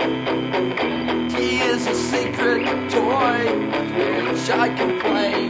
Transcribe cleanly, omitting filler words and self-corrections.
He is a secret toy which I can play.